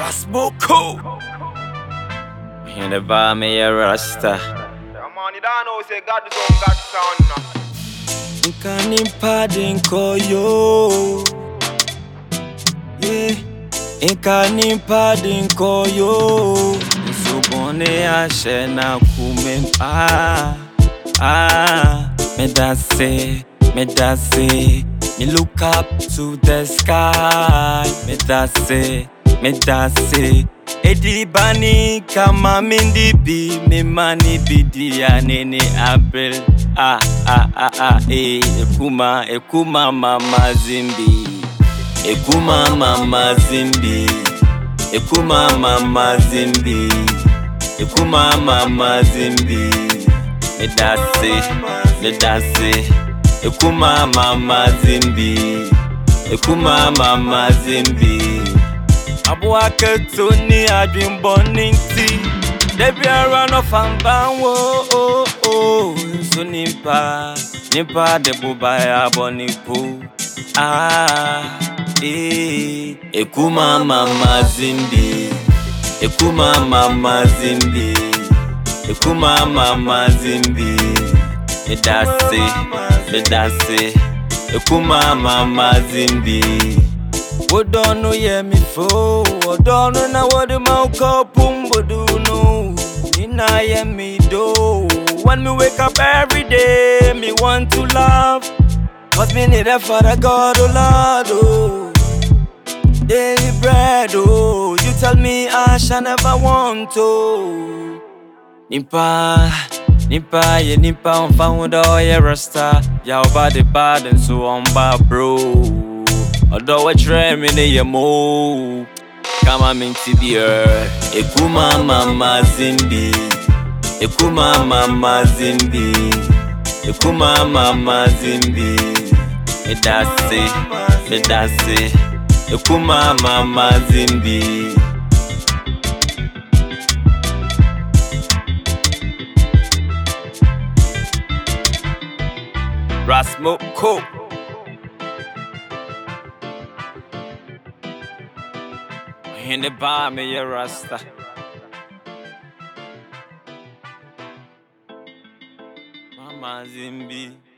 Rasmoko. In the bar, me a rasta. Man, you don't know, say God sound. Nkani pardon ko yo. Yeah. Nkani pardon ko yo. Subone ashe na kumempa. Me that say. Me look up to the sky. Me that say. Edi bani kama mindi bi me mani bidi anene abel ekuma mama zimbi ekuma mama zimbi ekuma mama zimbi ekuma mama zimbi me dance ekuma mama zimbi ekuma mama zimbi Abua ketoni adwin boninti Debiara no fambanwo so nipa de bubaya bonipo ekuma mama zimbi ekuma mama zimbi ekuma mama zimbi me dance ekuma mama zimbi Wodono ye mi fo, wodono na wodi mauko pumboduno. Nina ye mi do. When me wake up every day, me want to love. Cause me need a father God, oh Lord, oh. Daily bread, oh. You tell me I shall never want to. Nipa on found all your rasta. Ya body bad and so on bad, bro. Although I try me ne mo, come on into the earth. Ekuma mama zimbi, ekuma mama zimbi, ekuma mama zimbi. Me dance, ekuma mama zimbi. Rasmoko. In the bar, me a rasta. Mama Zimbi.